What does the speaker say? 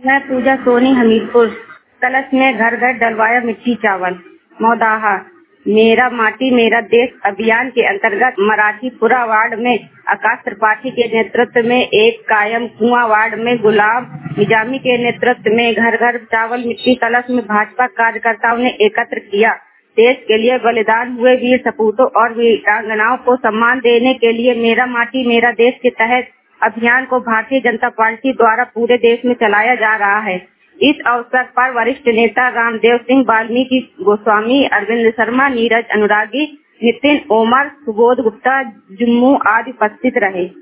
मैं पूजा सोनी हमीरपुर। कलश में घर घर डलवाया मिट्टी चावल। मौदाहा मेरा माटी मेरा देश अभियान के अंतर्गत मराठीपुरा वार्ड में आकाश त्रिपाठी के नेतृत्व में एक कायम कुआं वार्ड में गुलाम निजामी के नेतृत्व में घर घर चावल मिट्टी कलश में भाजपा कार्यकर्ताओं ने एकत्र किया। देश के लिए बलिदान हुए वीर सपूतों और वीरांगनाओं को सम्मान देने के लिए मेरा माटी मेरा देश के तहत अभियान को भारतीय जनता पार्टी द्वारा पूरे देश में चलाया जा रहा है। इस अवसर पर वरिष्ठ नेता रामदेव सिंह, वाल्मीकि गोस्वामी, अरविंद शर्मा, नीरज अनुरागी, नितिन ओमर, सुबोध गुप्ता, जुम्मू आदि उपस्थित रहे।